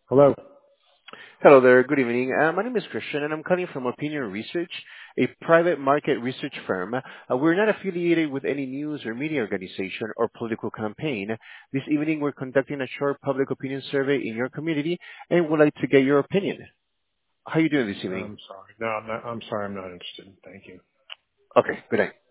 Hello. Hello there. Good evening. My name is Christian, and I'm calling from Opinion Research, a private market research firm. We're not affiliated with any news or media organization or political campaign. This evening, we're conducting a short public opinion survey in your community and would like to get your opinion. How are you doing this evening? I'm sorry. No, I'm sorry. I'm not interested. Thank you. Okay, good day.